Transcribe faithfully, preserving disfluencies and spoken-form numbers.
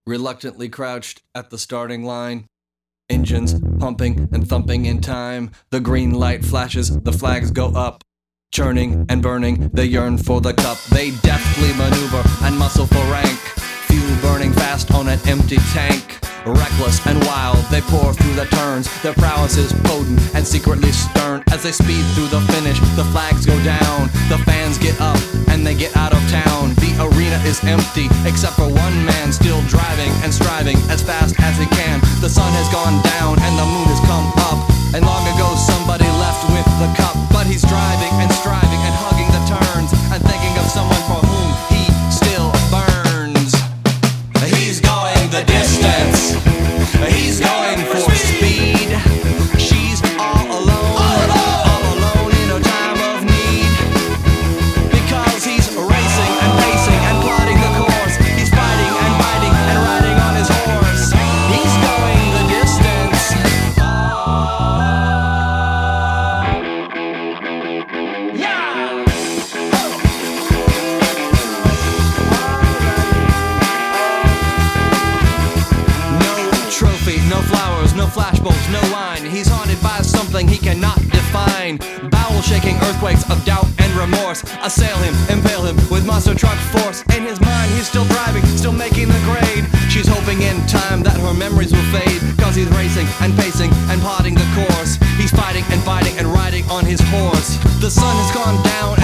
reluctantly crouched at the starting line. Engines pumping and thumping in time. The green light flashes, the flags go up. Churning and burning, they yearn for the cup. They deftly maneuver and muscle for rank. Fuel burning fast on an empty tank. Reckless and wild, they pour through the turns. Their prowess is potent and secretly stern. As they speed through the finish, the flags go down. The fans get up and they get out of town. The arena is empty, except for one man still driving and striving as fast as he can. The sun has gone down and the moon has come up. And long ago somebody left with the cup. But he's driving and striving and hugging the turns and thinking of someone for whom he still burns. He's going the distance. He's going for speed. She's all alone, all alone in her time of need. Because he's racing and pacing and plotting the course. He's fighting and biting and riding on his horse. He's going the distance. Yeah! Trophy, no flowers, no flashbulbs, no wine. He's haunted by something he cannot define. Bowel-shaking earthquakes of doubt and remorse assail him, impale him with monster truck force. In his mind, he's still driving, still making the grade. She's hoping in time that her memories will fade. Cause he's racing and pacing and plotting the course. He's fighting and fighting and riding on his horse. The sun has gone down